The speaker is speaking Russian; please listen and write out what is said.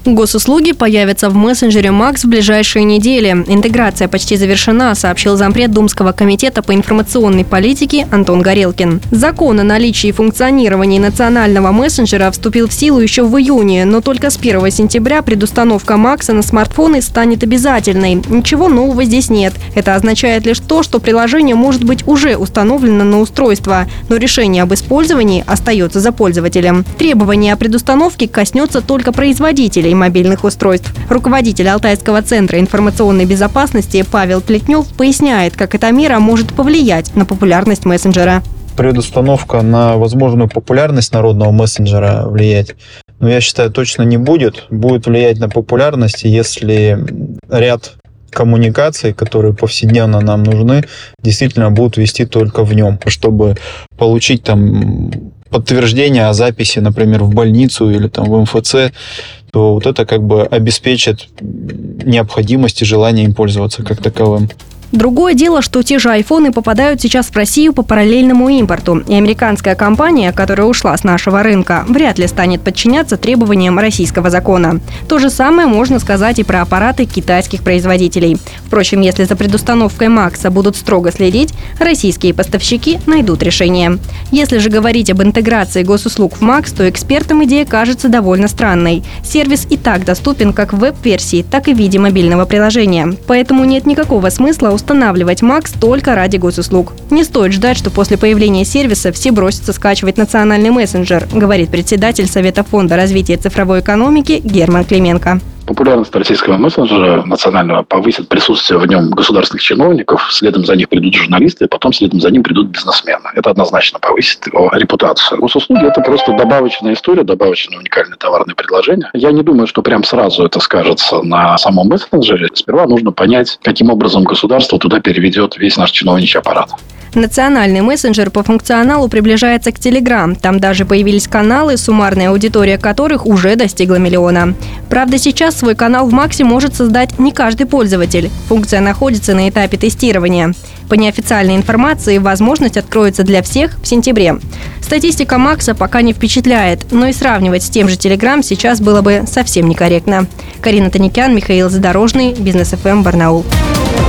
Госуслуги появятся в мессенджере Макс в ближайшие недели. Интеграция почти завершена, сообщил зампред Думского комитета по информационной политике Антон Горелкин. Закон о наличии и функционировании национального мессенджера вступил в силу еще в июне, но только с 1 сентября предустановка Макса на смартфоны станет обязательной. Ничего нового здесь нет. Это означает лишь то, что приложение может быть уже установлено на устройство, но решение об использовании остается за пользователем. Требование о предустановке коснется только производителей мобильных устройств. Руководитель Алтайского центра информационной безопасности Павел Плетнев поясняет, как эта мера может повлиять на популярность мессенджера. Предустановка на возможную популярность народного мессенджера влиять, но я считаю, точно не будет. Будет влиять на популярность, если ряд коммуникаций, которые повседневно нам нужны, действительно будут вести только в нем, чтобы получить подтверждение о записи, например, в больницу или в МФЦ, то вот это обеспечит необходимость и желание им пользоваться как таковым. Другое дело, что те же айфоны попадают сейчас в Россию по параллельному импорту, и американская компания, которая ушла с нашего рынка, вряд ли станет подчиняться требованиям российского закона. То же самое можно сказать и про аппараты китайских производителей. Впрочем, если за предустановкой Макса будут строго следить, российские поставщики найдут решение. Если же говорить об интеграции госуслуг в Макс, то экспертам идея кажется довольно странной. Сервис и так доступен как в веб-версии, так и в виде мобильного приложения. Поэтому нет никакого смысла устанавливать Макс только ради госуслуг. Не стоит ждать, что после появления сервиса все бросятся скачивать национальный мессенджер, говорит председатель Совета фонда развития цифровой экономики Герман Клименко. Популярность российского мессенджера национального повысит присутствие в нем государственных чиновников, следом за них придут журналисты, потом следом за ним придут бизнесмены. Это однозначно повысит его репутацию. Госуслуги – это просто добавочная история, добавочное уникальное товарное предложение. Я не думаю, что прям сразу это скажется на самом мессенджере. Сперва нужно понять, каким образом государство туда переведет весь наш чиновничий аппарат. Национальный мессенджер по функционалу приближается к Telegram. Там даже появились каналы, суммарная аудитория которых уже достигла 1 миллиона. Правда, сейчас свой канал в Максе может создать не каждый пользователь. Функция находится на этапе тестирования. По неофициальной информации, возможность откроется для всех в сентябре. Статистика Макса пока не впечатляет, но и сравнивать с тем же Telegram сейчас было бы совсем некорректно. Карина Таникян, Михаил Задорожный, Бизнес ФМ, Барнаул.